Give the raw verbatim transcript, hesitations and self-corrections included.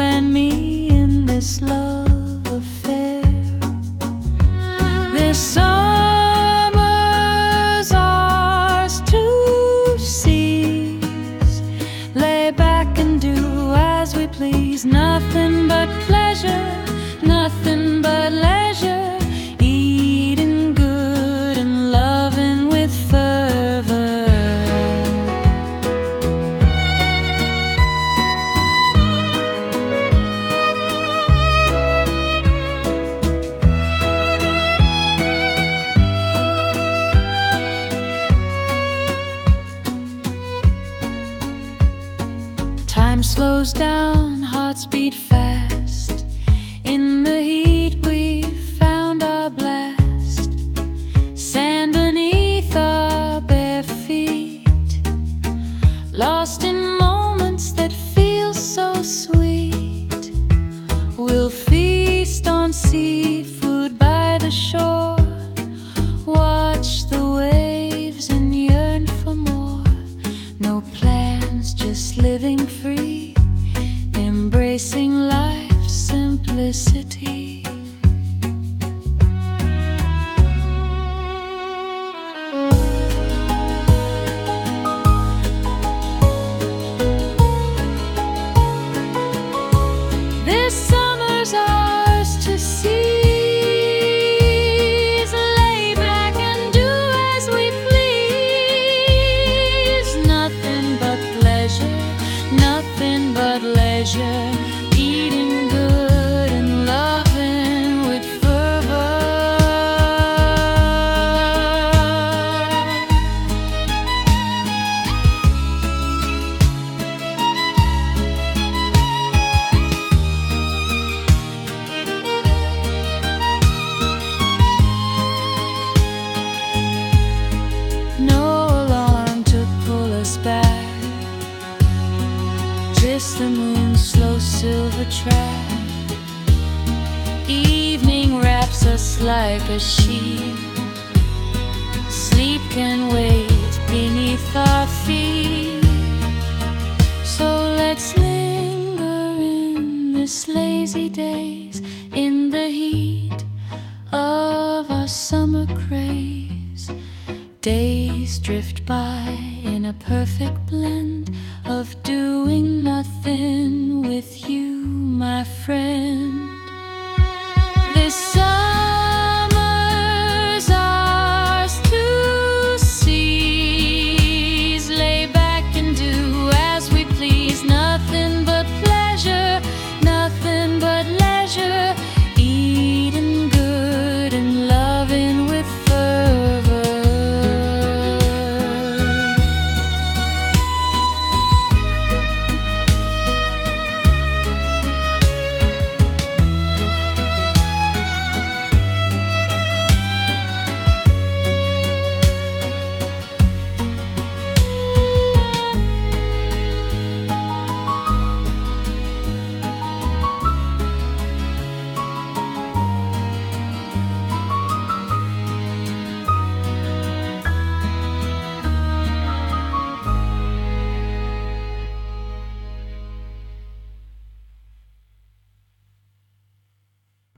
and me in this love affair. This summer's ours to seize. Lay back and do as we please. Nothing but pleasure, nothing but leisure. Eating good and loving with fervor. Time slows down, hearts beat fast. In the heat we found our blast. Sand beneath our bare feet. Lost in moments that feel so sweet. We'll feast on seafood by the shore. Watch the waves and yearn for more. No plans, just living free, embracing life's simplicity. This summer's ours to seize. Lay back and do as we please. Nothing but pleasure, nothing but leisure. Eating good and loving with fervor. No alarm to pull us back. Just the moon's slow silver track. Evening wraps us like a sheet. Sleep can wait beneath our feet. So let's linger in this lazy days, in the heat of our summer craze. Days drift by in a perfect blend of doing nothing with you, my friend.